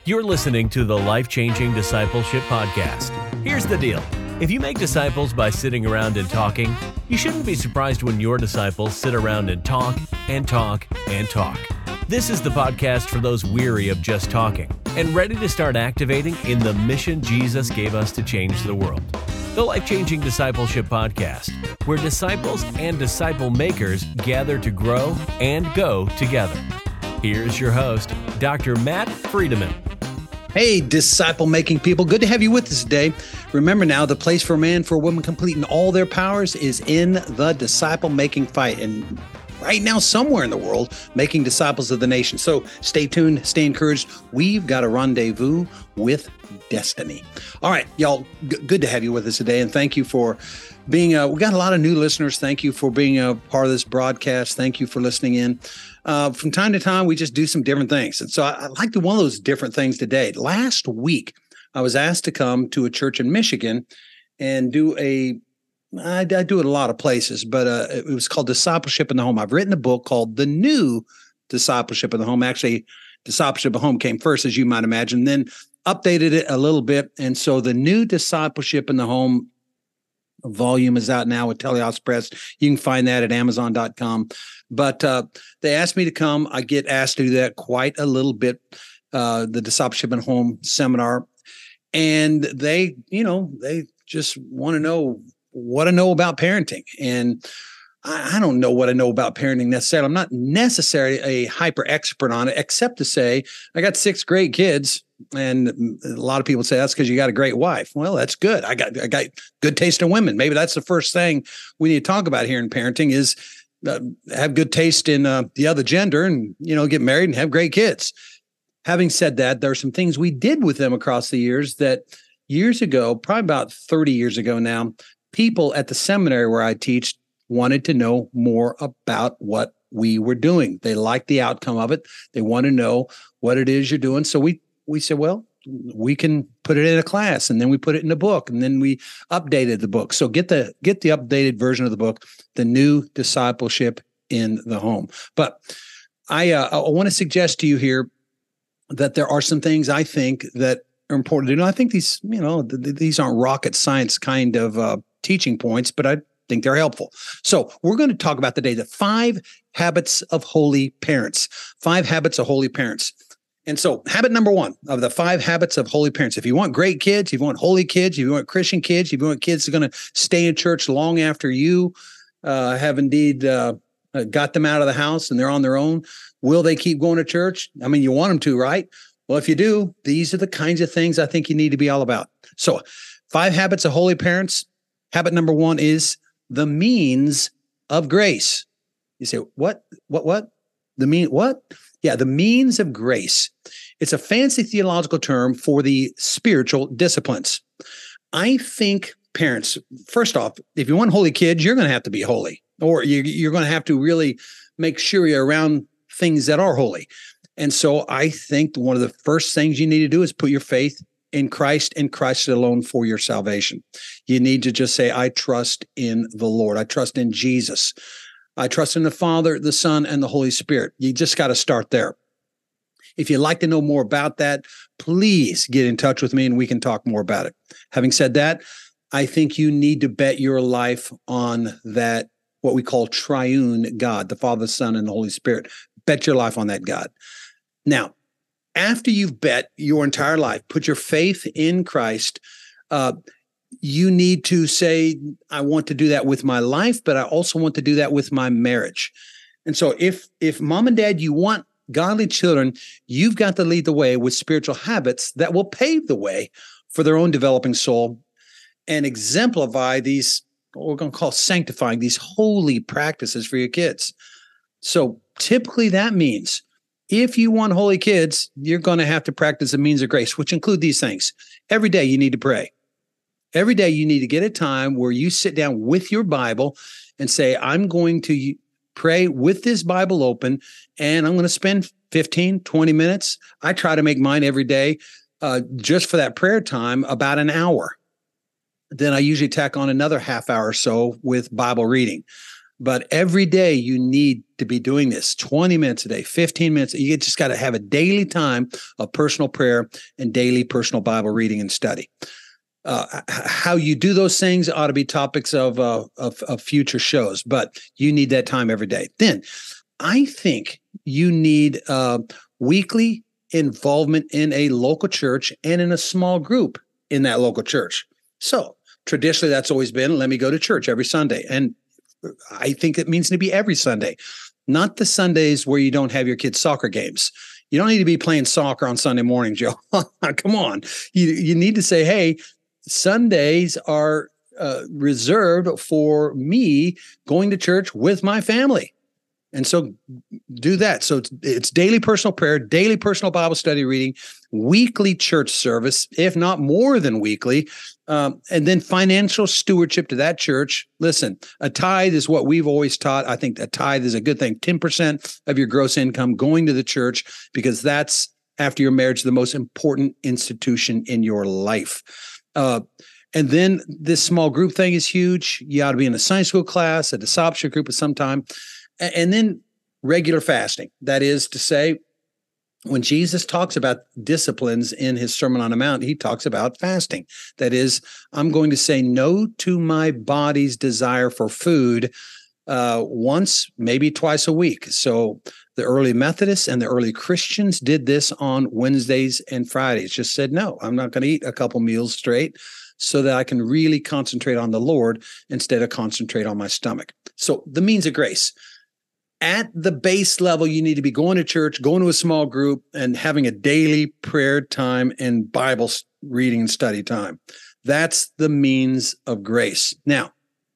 You're listening to the Life-Changing Discipleship Podcast. Here's the deal. If you make disciples by sitting around and talking, you shouldn't be surprised when your disciples sit around and talk and talk and talk. This is the podcast for those weary of just talking and ready to start activating in the mission Jesus gave us to change the world. The Life-Changing Discipleship Podcast, where disciples and disciple makers gather to grow and go together. Here's your host, Dr. Matt Friedemann. Hey, disciple-making people. Good to have you with us today. Remember now, the place for a man, for a woman complete in all their powers is in the disciple-making fight. And right now, somewhere in the world, making disciples of the nation. So stay tuned, stay encouraged. We've got a rendezvous with destiny. All right, y'all, good to have you with us today. And thank you for being, we got a lot of new listeners. Thank you for being a part of this broadcast. Thank you for listening in. From time to time, we just do some different things. And so I'd like to do one of those different things today. Last week, I was asked to come to a church in Michigan and do I do it a lot of places, but it was called Discipleship in the Home. I've written a book called The New Discipleship in the Home. Actually, Discipleship at Home came first, as you might imagine, then updated it a little bit. And so The New Discipleship in the Home volume is out now with Teleos Press. You can find that at Amazon.com. But they asked me to come. I get asked to do that quite a little bit, the Discipleship in Home seminar. And they just want to know what I know about parenting. And I don't know what I know about parenting necessarily. I'm not necessarily a hyper expert on it, except to say I got 6 great kids. And a lot of people say that's because you got a great wife. Well, that's good. I got good taste in women. Maybe that's the first thing we need to talk about here in parenting is have good taste in the other gender and, get married and have great kids. Having said that, there are some things we did with them across the years that years ago, probably about 30 years ago now, people at the seminary where I teach wanted to know more about what we were doing. They liked the outcome of it. They want to know what it is you're doing. So we said, well, we can put it in a class, and then we put it in a book, and then we updated the book. So get the updated version of the book, The New Discipleship in the Home. But I want to suggest to you here that there are some things I think that are important to know. I think these aren't rocket science kind of teaching points, but I think they're helpful. So we're going to talk about today the 5 habits of holy parents. 5 habits of holy parents. And so habit number 1 of the 5 habits of holy parents. If you want great kids, if you want holy kids, if you want Christian kids, if you want kids that are going to stay in church long after you have indeed got them out of the house and they're on their own, will they keep going to church? I mean, you want them to, right? Well, if you do, these are the kinds of things I think you need to be all about. So 5 habits of holy parents. Habit number 1 is the means of grace. You say, what? What? Yeah, the means of grace. It's a fancy theological term for the spiritual disciplines. I think parents, first off, if you want holy kids, you're going to have to be holy, or you're going to have to really make sure you're around things that are holy. And so I think one of the first things you need to do is put your faith in Christ and Christ alone for your salvation. You need to just say, I trust in the Lord. I trust in Jesus. I trust in the Father, the Son, and the Holy Spirit. You just got to start there. If you'd like to know more about that, please get in touch with me and we can talk more about it. Having said that, I think you need to bet your life on that, what we call triune God, the Father, the Son, and the Holy Spirit. Bet your life on that God. Now, after you've bet your entire life, put your faith in Christ, you need to say, I want to do that with my life, but I also want to do that with my marriage. And so if mom and dad, you want godly children, you've got to lead the way with spiritual habits that will pave the way for their own developing soul and exemplify these, what we're going to call sanctifying, these holy practices for your kids. So typically that means if you want holy kids, you're going to have to practice the means of grace, which include these things. Every day you need to pray. Every day you need to get a time where you sit down with your Bible and say, I'm going to pray with this Bible open, and I'm going to spend 15, 20 minutes. I try to make mine every day just for that prayer time, about an hour. Then I usually tack on another half hour or so with Bible reading. But every day you need to be doing this 20 minutes a day, 15 minutes. You just got to have a daily time of personal prayer and daily personal Bible reading and study. How you do those things ought to be topics of future shows, but you need that time every day. Then I think you need weekly involvement in a local church and in a small group in that local church. So traditionally, that's always been, let me go to church every Sunday. And I think it means to be every Sunday, not the Sundays where you don't have your kids' soccer games. You don't need to be playing soccer on Sunday morning, Joe. Come on. You need to say, hey, Sundays are reserved for me going to church with my family. And so do that. So it's daily personal prayer, daily personal Bible study reading, weekly church service, if not more than weekly, and then financial stewardship to that church. Listen, a tithe is what we've always taught. I think a tithe is a good thing. 10% of your gross income going to the church, because that's, after your marriage, the most important institution in your life. And then this small group thing is huge. You ought to be in a Sunday school class, a discipleship group of some time. And then regular fasting. That is to say, when Jesus talks about disciplines in his Sermon on the Mount, he talks about fasting. That is, I'm going to say no to my body's desire for food once, maybe twice a week. So the early Methodists and the early Christians did this on Wednesdays and Fridays. Just said, no, I'm not going to eat a couple meals straight so that I can really concentrate on the Lord instead of concentrate on my stomach. So the means of grace. At the base level, you need to be going to church, going to a small group, and having a daily prayer time and Bible reading and study time. That's the means of grace. Now,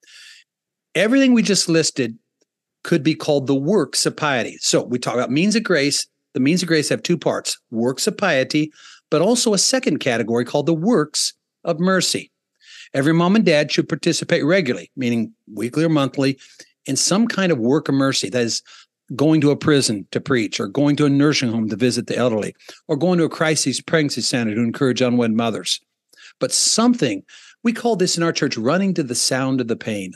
everything we just listed could be called the works of piety. So we talk about means of grace. The means of grace have two parts, works of piety, but also a second category called the works of mercy. Every mom and dad should participate regularly, meaning weekly or monthly, in some kind of work of mercy. That is, going to a prison to preach, or going to a nursing home to visit the elderly, or going to a crisis pregnancy center to encourage unwed mothers. But something, we call this in our church, running to the sound of the pain.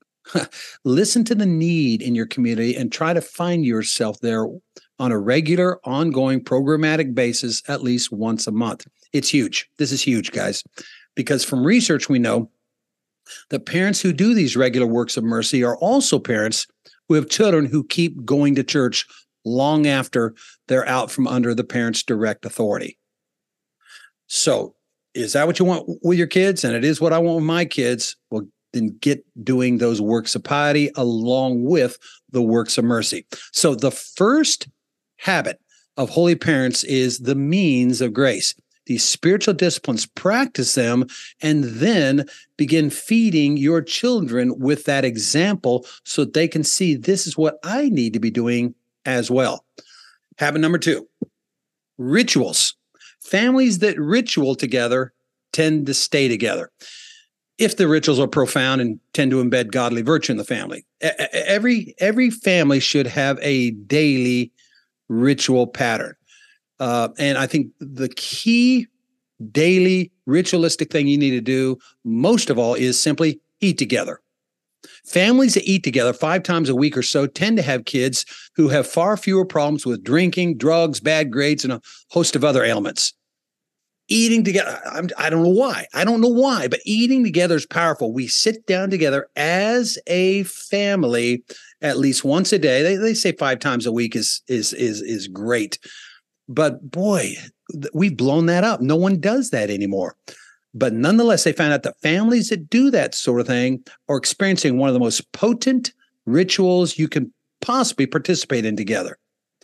Listen to the need in your community and try to find yourself there on a regular, ongoing, programmatic basis at least once a month. It's huge. This is huge, guys, because from research we know the parents who do these regular works of mercy are also parents who have children who keep going to church long after they're out from under the parents' direct authority. So is that what you want with your kids? And it is what I want with my kids. Well, then get doing those works of piety along with the works of mercy. So the first habit of holy parents is the means of grace. These spiritual disciplines, practice them, and then begin feeding your children with that example so that they can see this is what I need to be doing as well. Habit number 2, rituals. Families that ritual together tend to stay together, if the rituals are profound and tend to embed godly virtue in the family. Every family should have a daily ritual pattern. And I think the key daily ritualistic thing you need to do, most of all, is simply eat together. Families that eat together 5 times a week or so tend to have kids who have far fewer problems with drinking, drugs, bad grades, and a host of other ailments. Eating together, I don't know why, but eating together is powerful. We sit down together as a family at least once a day. They say 5 times a week is great. But boy, we've blown that up. No one does that anymore. But nonetheless, they found out that families that do that sort of thing are experiencing one of the most potent rituals you can possibly participate in together.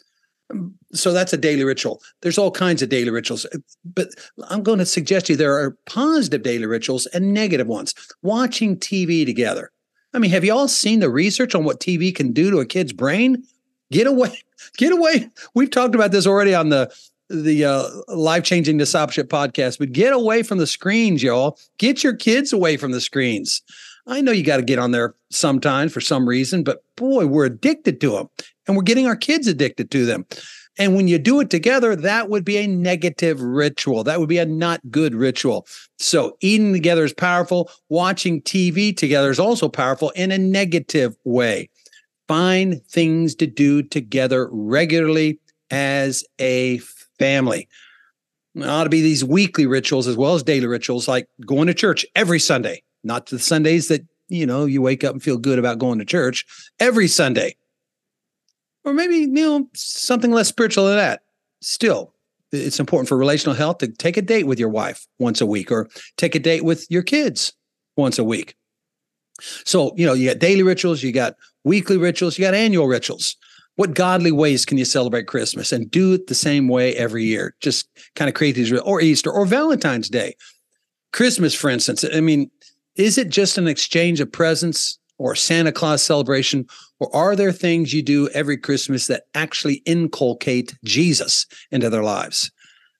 So that's a daily ritual. There's all kinds of daily rituals, but I'm going to suggest to you there are positive daily rituals and negative ones. Watching TV together. I mean, have you all seen the research on what TV can do to a kid's brain? Get away. We've talked about this already on the Life-Changing Discipleship podcast, but get away from the screens, y'all. Get your kids away from the screens. I know you got to get on there sometimes for some reason, but boy, we're addicted to them, and we're getting our kids addicted to them. And when you do it together, that would be a negative ritual. That would be a not good ritual. So eating together is powerful. Watching TV together is also powerful in a negative way. Find things to do together regularly as a family. There ought to be these weekly rituals as well as daily rituals, like going to church every Sunday, not the Sundays that, you wake up and feel good about going to church every Sunday. Or maybe, something less spiritual than that. Still, it's important for relational health to take a date with your wife once a week, or take a date with your kids once a week. So, you got daily rituals, you got weekly rituals, you got annual rituals. What godly ways can you celebrate Christmas? And do it the same way every year. Just kind of create these, or Easter, or Valentine's Day. Christmas, for instance, is it just an exchange of presents or Santa Claus celebration? Or are there things you do every Christmas that actually inculcate Jesus into their lives?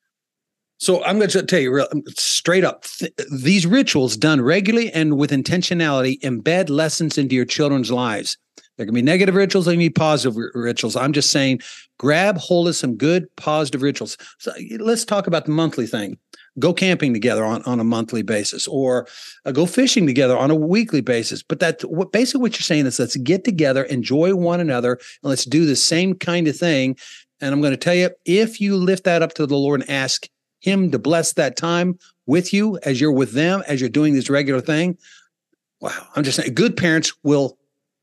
So I'm going to tell you straight up, these rituals done regularly and with intentionality embed lessons into your children's lives. There can be negative rituals, there can be positive rituals. I'm just saying, grab hold of some good positive rituals. So let's talk about the monthly thing. Go camping together on a monthly basis, or go fishing together on a weekly basis. But basically what you're saying is, let's get together, enjoy one another, and let's do the same kind of thing. And I'm going to tell you, if you lift that up to the Lord and ask Him to bless that time with you as you're with them, as you're doing this regular thing, wow, I'm just saying, good parents will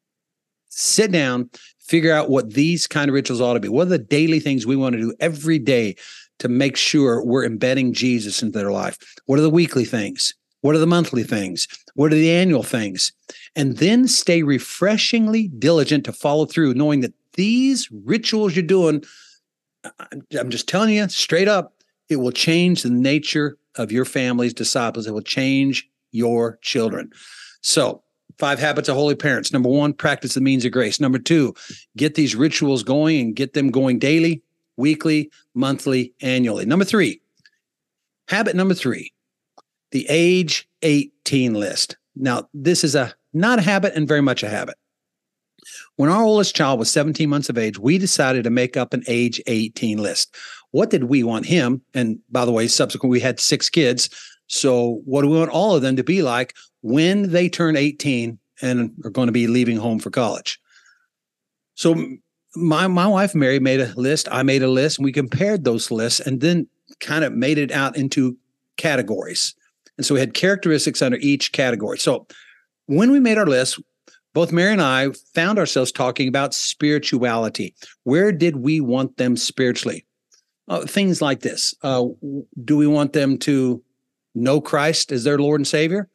sit down, figure out what these kind of rituals ought to be. What are the daily things we want to do every day to make sure we're embedding Jesus into their life? What are the weekly things? What are the monthly things? What are the annual things? And then stay refreshingly diligent to follow through, knowing that these rituals you're doing, I'm just telling you straight up, it will change the nature of your family's disciples. It will change your children. So, 5 habits of holy parents. Number 1, practice the means of grace. Number 2, get these rituals going and get them going daily, weekly, monthly, annually. Number 3, habit number 3, the age 18 list. Now, this is not a habit and very much a habit. When our oldest child was 17 months of age, we decided to make up an age 18 list. What did we want him? And by the way, subsequently, we had 6 kids. So what do we want all of them to be like when they turn 18 and are going to be leaving home for college? So my wife, Mary, made a list. I made a list, and we compared those lists and then kind of made it out into categories. And so we had characteristics under each category. So when we made our list, both Mary and I found ourselves talking about spirituality. Where did we want them spiritually? Things like this. Do we want them to know Christ as their Lord and Savior?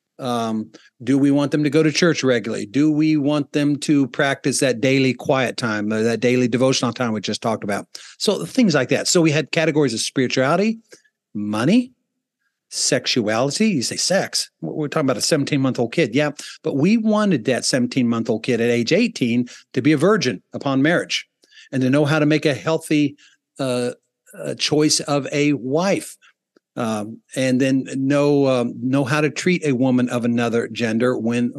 Do we want them to go to church regularly? Do we want them to practice that daily quiet time, that daily devotional time we just talked about? So things like that. So we had categories of spirituality, money, sexuality. You say sex. We're talking about a 17-month-old kid. Yeah, but we wanted that 17-month-old kid at age 18 to be a virgin upon marriage and to know how to make a healthy choice of a wife. And then know how to treat a woman of another gender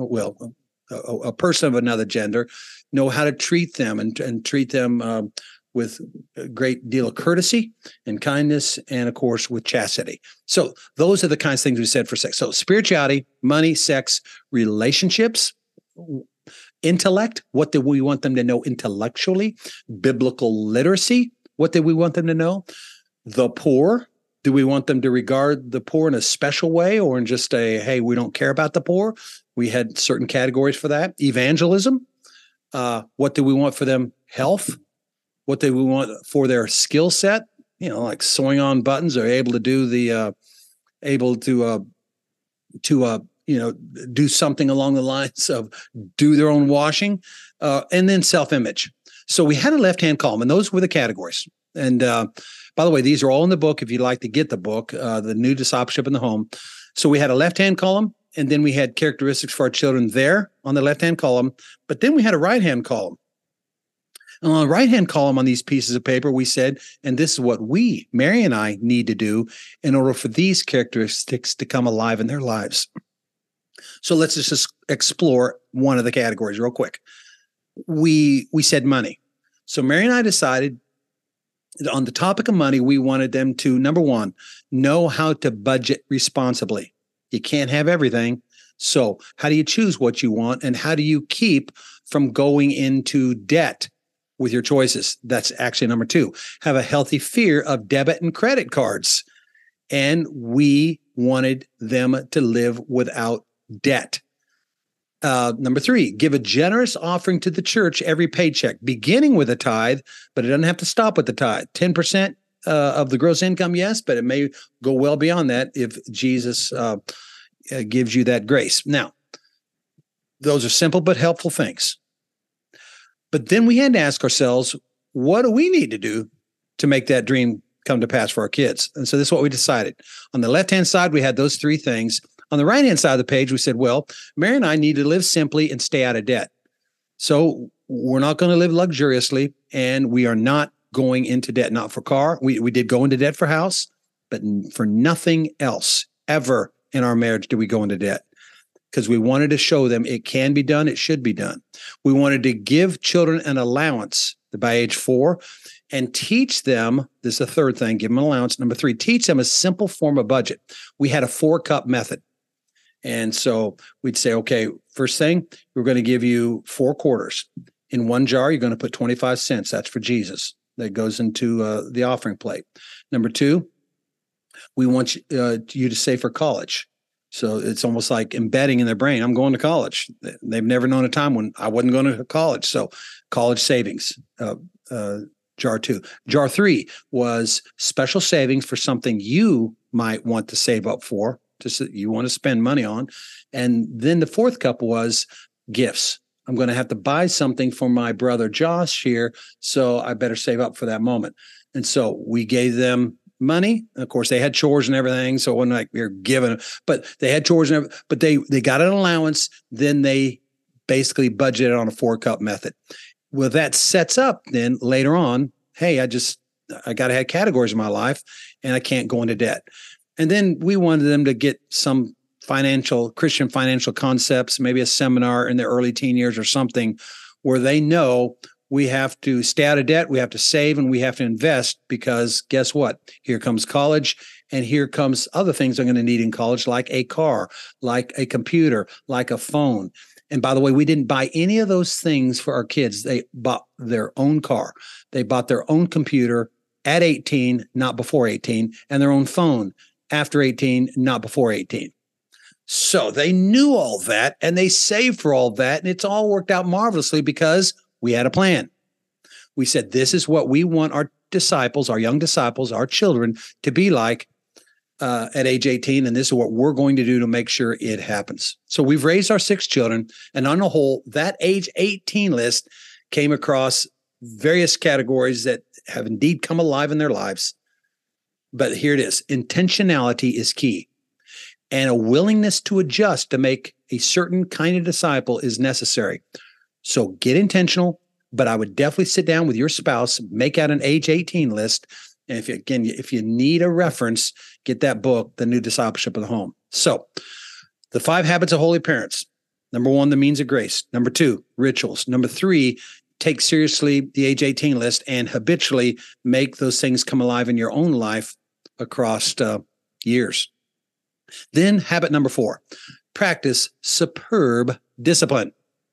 a person of another gender, know how to treat them and treat them with a great deal of courtesy and kindness, and of course with chastity. So those are the kinds of things we said for sex. So spirituality, money, sex, relationships, intellect. What do we want them to know intellectually? Biblical literacy. What do we want them to know? The poor. Do we want them to regard the poor in a special way, or in just hey, we don't care about the poor? We had certain categories for that. Evangelism. What do we want for them? Health. What do we want for their skill set? Like sewing on buttons, or able to do do something along the lines of do their own washing, and then self-image. So we had a left-hand column, and those were the categories. And by the way, these are all in the book if you'd like to get the book, The New Discipleship in the Home. So we had a left-hand column, and then we had characteristics for our children there on the left-hand column. But then we had a right-hand column. And on the right-hand column on these pieces of paper, we said, and this is what we, Mary and I, need to do in order for these characteristics to come alive in their lives. So let's just explore one of the categories real quick. We said money. So Mary and I decided on the topic of money, we wanted them to, number 1, know how to budget responsibly. You can't have everything. So how do you choose what you want, and how do you keep from going into debt with your choices. That's actually number 2. Have a healthy fear of debit and credit cards. And we wanted them to live without debt. Number 3, give a generous offering to the church every paycheck, beginning with a tithe, but it doesn't have to stop with the tithe. 10% of the gross income, yes, but it may go well beyond that if Jesus gives you that grace. Now, those are simple but helpful things. But then we had to ask ourselves, what do we need to do to make that dream come to pass for our kids? And so this is what we decided. On the left-hand side, we had those 3 things. On the right-hand side of the page, we said, well, Mary and I need to live simply and stay out of debt. So we're not going to live luxuriously, and we are not going into debt, not for car. We did go into debt for house, but for nothing else ever in our marriage did we go into debt, because we wanted to show them it can be done, it should be done. We wanted to give children an allowance by age 4 and teach them, this is the third thing, give them an allowance. Number 3, teach them a simple form of budget. We had a 4-cup method. And so we'd say, okay, first thing, we're going to give you 4 quarters. In one jar, you're going to put 25 cents. That's for Jesus. That goes into the offering plate. Number 2, we want you to save for college. So it's almost like embedding in their brain, I'm going to college. They've never known a time when I wasn't going to college. So college savings, jar 2. Jar 3 was special savings for something you might want to save up for, just that you want to spend money on. And then the 4th cup was gifts. I'm going to have to buy something for my brother Josh here, so I better save up for that moment. And so we gave them money. Of course, they had chores and everything, so it wasn't like we were giving, but they had chores and everything, but they got an allowance. Then they basically budgeted on a 4-cup method. Well, that sets up then later on, hey, I got to have categories in my life, and I can't go into debt. And then we wanted them to get some Christian financial concepts, maybe a seminar in their early teen years or something, where they know we have to stay out of debt, we have to save, and we have to invest, because guess what? Here comes college, and here comes other things I'm going to need in college, like a car, like a computer, like a phone. And by the way, we didn't buy any of those things for our kids. They bought their own car. They bought their own computer at 18, not before 18, and their own phone after 18, not before 18. So they knew all that, and they saved for all that, and it's all worked out marvelously because we had a plan. We said, this is what we want our disciples, our young disciples, our children to be like at age 18, and this is what we're going to do to make sure it happens. So we've raised our 6 children, and on the whole, that age 18 list came across various categories that have indeed come alive in their lives. But here it is. Intentionality is key. And a willingness to adjust to make a certain kind of disciple is necessary. So get intentional, but I would definitely sit down with your spouse, make out an age 18 list. And if you need a reference, get that book, The New Discipleship of the Home. So the 5 habits of holy parents. Number 1, the means of grace. Number 2, rituals. Number 3, take seriously the age 18 list and habitually make those things come alive in your own life across years. Then habit number 4, practice superb discipline.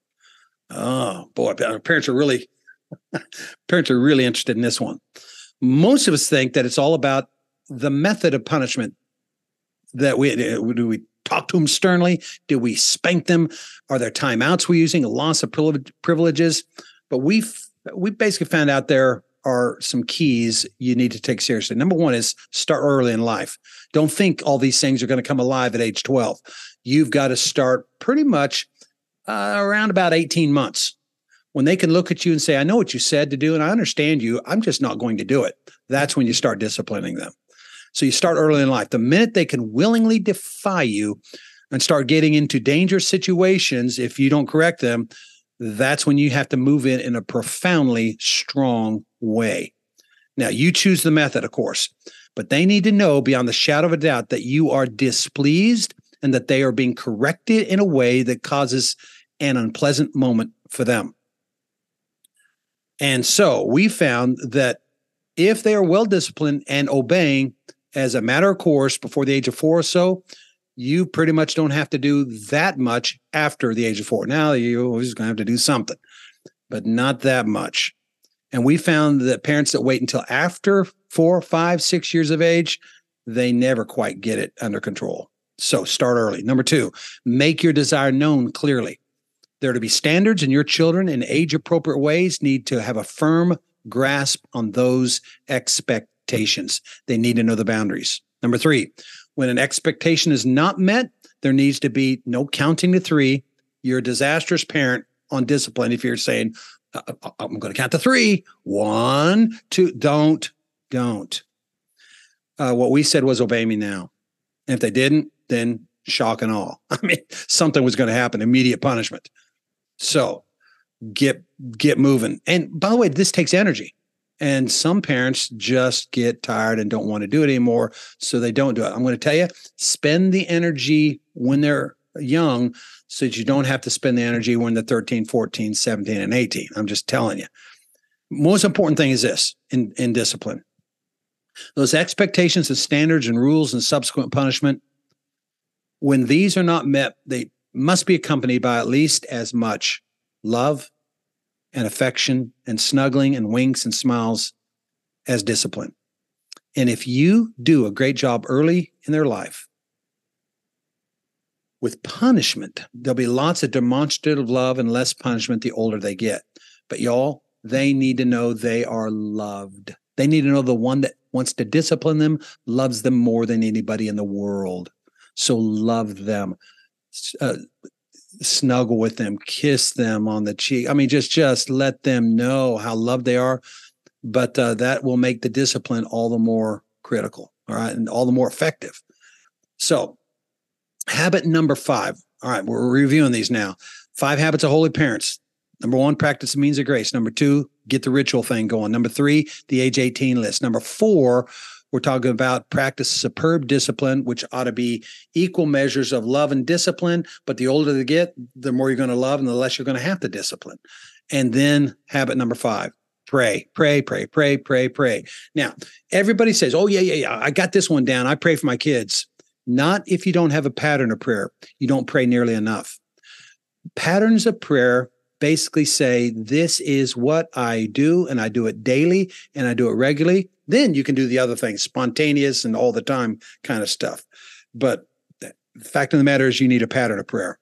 Oh boy, parents are really interested in this one. Most of us think that it's all about the method of punishment. That do we talk to them sternly? Do we spank them? Are there timeouts we're using? A loss of privileges? But we basically found out there are some keys you need to take seriously. Number 1 is start early in life. Don't think all these things are going to come alive at age 12. You've got to start pretty much around about 18 months, when they can look at you and say, I know what you said to do, and I understand you. I'm just not going to do it. That's when you start disciplining them. So you start early in life. The minute they can willingly defy you and start getting into dangerous situations, if you don't correct them, that's when you have to move in a profoundly strong way. Now, you choose the method, of course, but they need to know beyond the shadow of a doubt that you are displeased and that they are being corrected in a way that causes an unpleasant moment for them. And so we found that if they are well-disciplined and obeying as a matter of course before the age of 4 or so, you pretty much don't have to do that much after the age of 4. Now you're always going to have to do something, but not that much. And we found that parents that wait until after 4, 5, 6 years of age, they never quite get it under control. So start early. Number 2, make your desire known clearly. There are to be standards, and your children in age-appropriate ways need to have a firm grasp on those expectations. They need to know the boundaries. Number 3, when an expectation is not met, there needs to be no counting to 3. You're a disastrous parent on discipline if you're saying, I'm going to count to 3. 1, 2, don't. What we said was obey me now. And if they didn't, then shock and awe. I mean, something was going to happen, immediate punishment. So get moving. And by the way, this takes energy. And some parents just get tired and don't want to do it anymore, so they don't do it. I'm going to tell you, spend the energy when they're young so that you don't have to spend the energy when they're 13, 14, 17, and 18. I'm just telling you. Most important thing is this in discipline. Those expectations and standards and rules and subsequent punishment, when these are not met, they must be accompanied by at least as much love and affection and snuggling and winks and smiles as discipline. And if you do a great job early in their life with punishment, there'll be lots of demonstrative love and less punishment the older they get. But y'all, they need to know they are loved. They need to know the one that wants to discipline them loves them more than anybody in the world. So love them. Snuggle with them, kiss them on the cheek. I mean, just let them know how loved they are. But that will make the discipline all the more critical, all right, and all the more effective. So habit number 5. All right, we're reviewing these now. 5 habits of holy parents. Number 1, practice the means of grace. Number 2, get the ritual thing going. Number 3, the age 18 list. Number 4, we're talking about practice superb discipline, which ought to be equal measures of love and discipline. But the older they get, the more you're going to love and the less you're going to have to discipline. And then habit number 5, pray. Now, everybody says, oh, yeah, I got this one down. I pray for my kids. Not if you don't have a pattern of prayer. You don't pray nearly enough. Patterns of prayer basically say, this is what I do, and I do it daily, and I do it regularly. Then you can do the other things, spontaneous and all the time kind of stuff. But the fact of the matter is you need a pattern of prayer.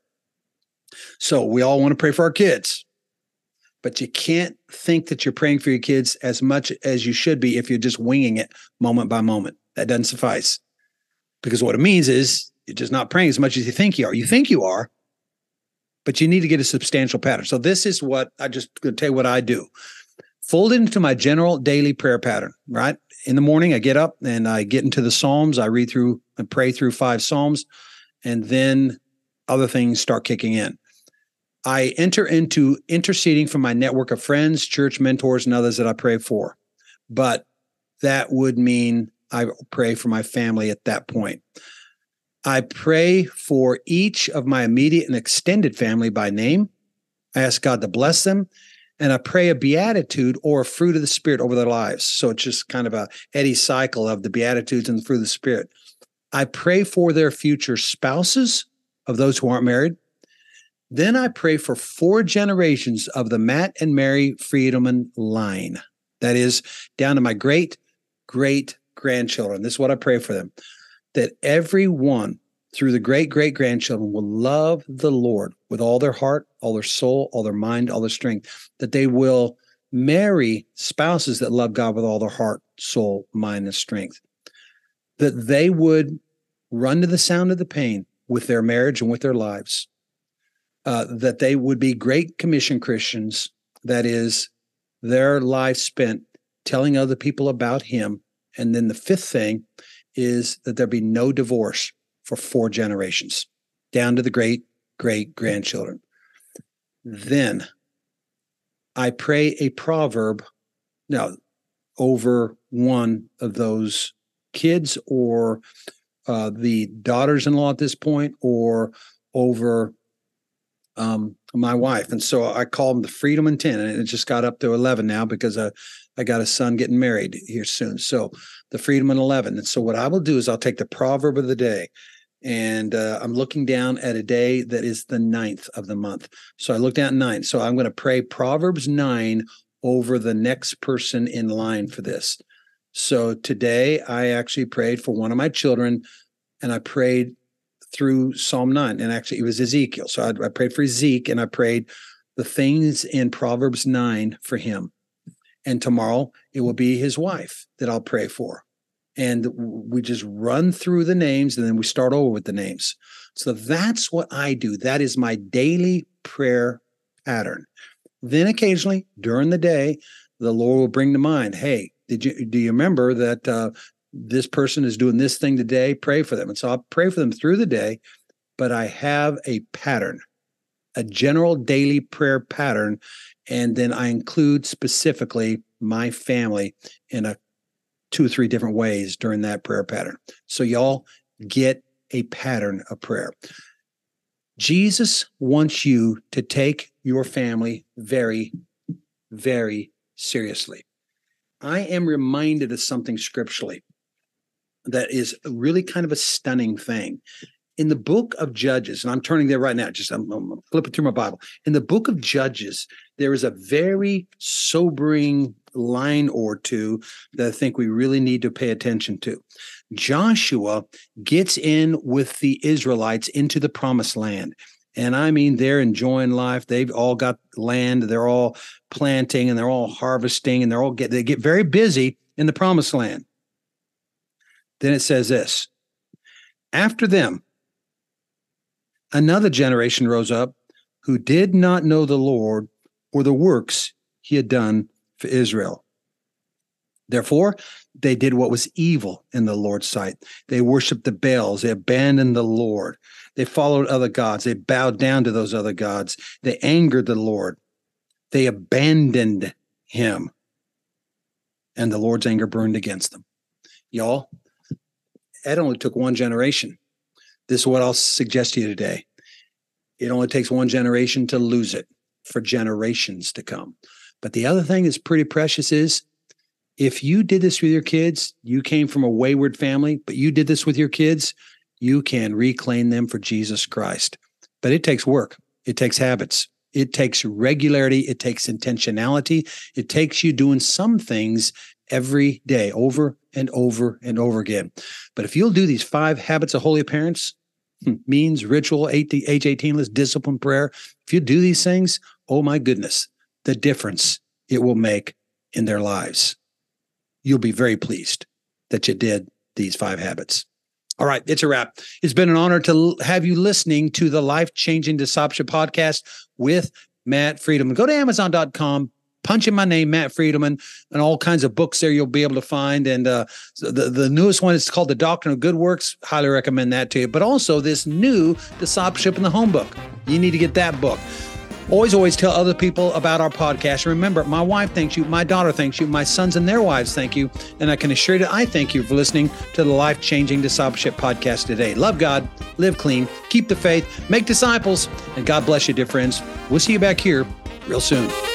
So we all want to pray for our kids, but you can't think that you're praying for your kids as much as you should be if you're just winging it moment by moment. That doesn't suffice, because what it means is you're just not praying as much as you think you are. You think you are, but you need to get a substantial pattern. So this is what I just going to tell you what I do. Fold it into my general daily prayer pattern, right? In the morning, I get up and I get into the Psalms. I read through and pray through 5 Psalms, and then other things start kicking in. I enter into interceding for my network of friends, church mentors, and others that I pray for. But that would mean I pray for my family at that point. I pray for each of my immediate and extended family by name. I ask God to bless them. And I pray a beatitude or a fruit of the Spirit over their lives. So it's just kind of a eddy cycle of the beatitudes and the fruit of the Spirit. I pray for their future spouses of those who aren't married. Then I pray for 4 generations of the Matt and Mary Friedelman line. That is, down to my great-great-grandchildren. This is what I pray for them. That everyone through the great-great-grandchildren will love the Lord with all their heart, all their soul, all their mind, all their strength. That they will marry spouses that love God with all their heart, soul, mind, and strength. That they would run to the sound of the pain with their marriage and with their lives. That they would be Great Commission Christians. That is, their life spent telling other people about Him. And then the 5th thing is that there be no divorce for 4 generations, down to the great-great-grandchildren. Then I pray a proverb now over one of those kids or the daughters-in-law at this point, or over my wife. And so I call them the Friedelman 10, and it just got up to 11 now because I got a son getting married here soon. So the Friedelman 11. And so what I will do is I'll take the proverb of the day, And I'm looking down at a day that is the 9th of the month. So I looked at 9. So I'm going to pray Proverbs 9 over the next person in line for this. So today I actually prayed for one of my children, and I prayed through Psalm 9. And actually it was Ezekiel. So I prayed for Zeke, and I prayed the things in Proverbs 9 for him. And tomorrow it will be his wife that I'll pray for. And we just run through the names, and then we start over with the names. So that's what I do. That is my daily prayer pattern. Then occasionally during the day, the Lord will bring to mind, hey, do you remember that this person is doing this thing today? Pray for them. And so I'll pray for them through the day, but I have a pattern, a general daily prayer pattern. And then I include specifically my family in 2 or 3 different ways during that prayer pattern. So y'all get a pattern of prayer. Jesus wants you to take your family very, very seriously. I am reminded of something scripturally that is really kind of a stunning thing. In the book of Judges, and I'm turning there right now, I'm flipping through my Bible. In the book of Judges, there is a very sobering line or two that I think we really need to pay attention to. Joshua gets in with the Israelites into the promised land. And I mean, they're enjoying life. They've all got land. They're all planting and they're all harvesting, and they get very busy in the promised land. Then it says this: after them, another generation rose up who did not know the Lord or the works he had done for Israel. Therefore, they did what was evil in the Lord's sight. They worshiped the Baals. They abandoned the Lord. They followed other gods. They bowed down to those other gods. They angered the Lord. They abandoned him. And the Lord's anger burned against them. Y'all, that only took one generation. This is what I'll suggest to you today. It only takes one generation to lose it for generations to come. But the other thing that's pretty precious is, if you did this with your kids, you came from a wayward family, but you did this with your kids, you can reclaim them for Jesus Christ. But it takes work. It takes habits. It takes regularity. It takes intentionality. It takes you doing some things every day, over and over and over again. But if you'll do these 5 habits of holy parents, means, ritual, age 18 list, discipline, prayer, if you do these things, oh my goodness, the difference it will make in their lives. You'll be very pleased that you did these 5 habits. All right, it's a wrap. It's been an honor to have you listening to the Life-Changing Discipleship Podcast with Matt Friedelman. Go to Amazon.com, punch in my name, Matt Friedelman, and all kinds of books there you'll be able to find. And the newest one is called The Doctrine of Good Works. Highly recommend that to you. But also this new Discipleship in the Home book. You need to get that book. Always tell other people about our podcast. Remember, my wife thanks you, my daughter thanks you, my sons and their wives thank you, and I can assure you I thank you for listening to the Life-Changing Discipleship Podcast today. Love God, live clean, keep the faith, make disciples, and God bless you, dear friends. We'll see you back here real soon.